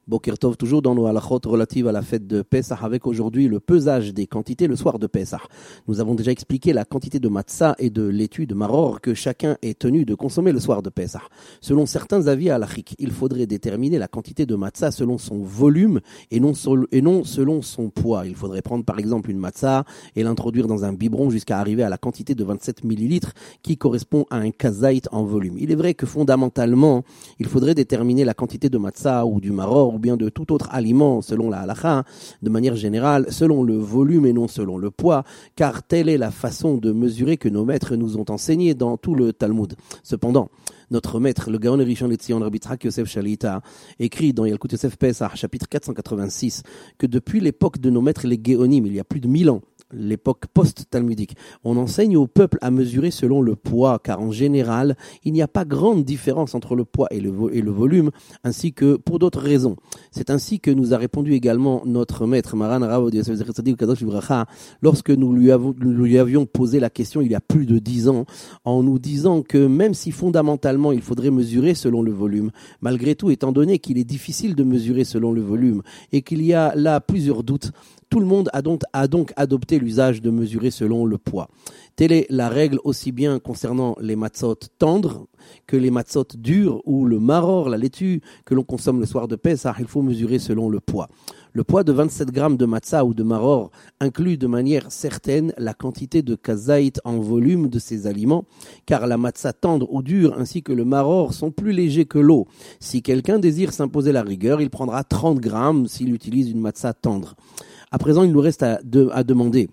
Boker Tov, toujours dans nos halachot relatives à la fête de Pessah, avec aujourd'hui le pesage des quantités le soir de Pessah. Nous avons déjà expliqué la quantité de matzah et de laitue de maror que chacun est tenu de consommer le soir de Pessah. Selon certains avis halachiques, il faudrait déterminer la quantité de matzah selon son volume et non selon son poids. Il faudrait prendre par exemple une matzah et l'introduire dans un biberon jusqu'à arriver à la quantité de 27 millilitres qui correspond à un kazait en volume. Il est vrai que fondamentalement, il faudrait déterminer la quantité de matzah ou du maror ou bien de tout autre aliment selon la halakha, de manière générale, selon le volume et non selon le poids, car telle est la façon de mesurer que nos maîtres nous ont enseigné dans tout le Talmud. Cependant, notre maître, le Gaon Rishon LeTzion, Rabbi Tzrak Yosef Shalita, écrit dans Yalkut Yosef Pesach, chapitre 486, que depuis l'époque de nos maîtres les Géonim, il y a plus de 1000 ans, l'époque post-talmudique, on enseigne au peuple à mesurer selon le poids, car en général, il n'y a pas grande différence entre le poids et le volume, ainsi que pour d'autres raisons. C'est ainsi que nous a répondu également notre maître, Maran Rav Yosef Tzaddik Kadosh Livracha, lorsque nous lui avions posé la question il y a plus de 10 ans, en nous disant que même si fondamentalement il faudrait mesurer selon le volume, malgré tout, étant donné qu'il est difficile de mesurer selon le volume et qu'il y a là plusieurs doutes, tout le monde a donc adopté l'usage de mesurer selon le poids. Telle est la règle aussi bien concernant les matzot tendres que les matzot durs ou le maror, la laitue que l'on consomme le soir de Pessah, il faut mesurer selon le poids. Le poids de 27 grammes de matzah ou de maror inclut de manière certaine la quantité de kazait en volume de ces aliments, car la matzah tendre ou dure ainsi que le maror sont plus légers que l'eau. Si quelqu'un désire s'imposer la rigueur, il prendra 30 grammes s'il utilise une matzah tendre. À présent, il nous reste à demander,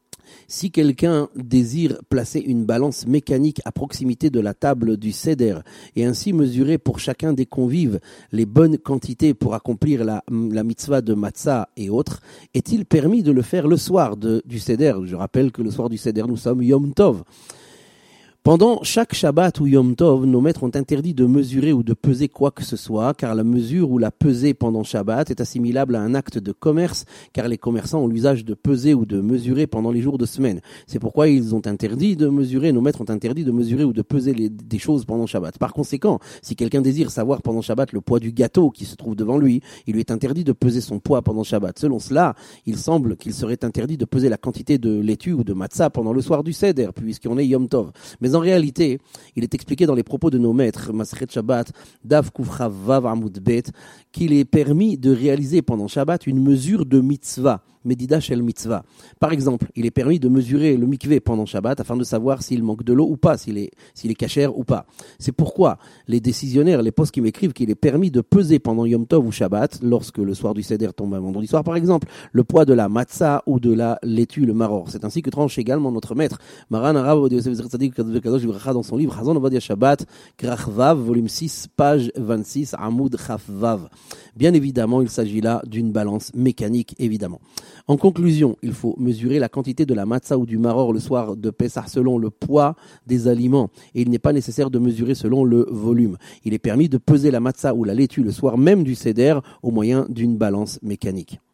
si quelqu'un désire placer une balance mécanique à proximité de la table du Seder et ainsi mesurer pour chacun des convives les bonnes quantités pour accomplir la mitzvah de matzah et autres, est-il permis de le faire le soir du Seder? Je rappelle que le soir du Seder, nous sommes Yom Tov. Pendant chaque Shabbat ou Yom Tov, nos maîtres ont interdit de mesurer ou de peser quoi que ce soit, car la mesure ou la pesée pendant Shabbat est assimilable à un acte de commerce, car les commerçants ont l'usage de peser ou de mesurer pendant les jours de semaine. C'est pourquoi ils ont interdit de mesurer, nos maîtres ont interdit de mesurer ou de peser des choses pendant Shabbat. Par conséquent, si quelqu'un désire savoir pendant Shabbat le poids du gâteau qui se trouve devant lui, il lui est interdit de peser son poids pendant Shabbat. Selon cela, il semble qu'il serait interdit de peser la quantité de laitue ou de matzah pendant le soir du Seder, puisqu'on est Yom Tov. Mais en réalité, il est expliqué dans les propos de nos maîtres, Masechet Shabbat, Daf Kufcha Vav Amud Bet, qu'il est permis de réaliser pendant Shabbat une mesure de mitzvah, Medida Shel Mitzvah. Par exemple, il est permis de mesurer le mikvé pendant Shabbat afin de savoir s'il manque de l'eau ou pas, s'il est kasher ou pas. C'est pourquoi les décisionnaires, les postes qui m'écrivent qu'il est permis de peser pendant Yom Tov ou Shabbat, lorsque le soir du Seder tombe un vendredi soir par exemple, le poids de la matzah ou de la laitue, le maror. C'est ainsi que tranche également notre maître, Maran Rav Yosef Tzaddik Kadosh Livracha, dans son livre Hazon Ovadia Shabbat, Krach Vav, volume 6, page 26, Amoud Chaf Vav. Bien évidemment, il s'agit là d'une balance mécanique, évidemment. En conclusion, il faut mesurer la quantité de la matzah ou du maror le soir de Pessah selon le poids des aliments, et il n'est pas nécessaire de mesurer selon le volume. Il est permis de peser la matzah ou la laitue le soir même du Seder au moyen d'une balance mécanique.